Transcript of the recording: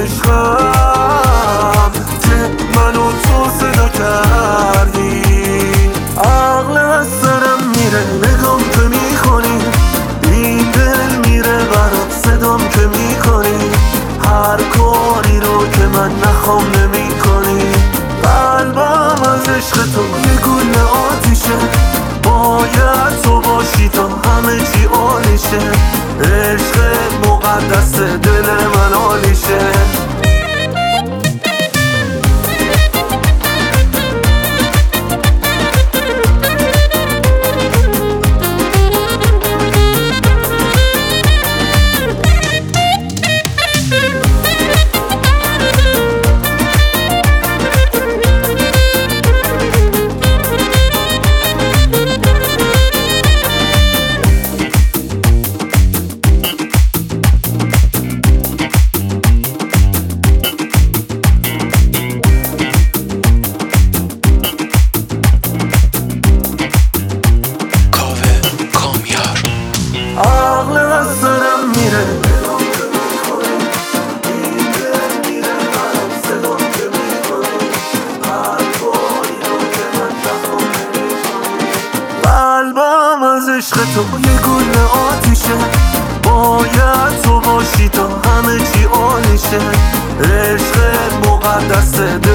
عشقم که منو تو صدا کردی. عقل از سرم میره نگام که میکنی، این دل میره برات صدام که میکنی، هر کاری رو که من نخوام نمیکنی. قلبم از عشق تو یه گونه آتیشه، باید تو باشی تا همه چی عالیشه. عشق مقدس دل من عالیشه. عقل از سرم میره قلبم از عشق تو یه گونه آتیشه، باید تو باشی تا همه چی عالیشه. عشق مقدس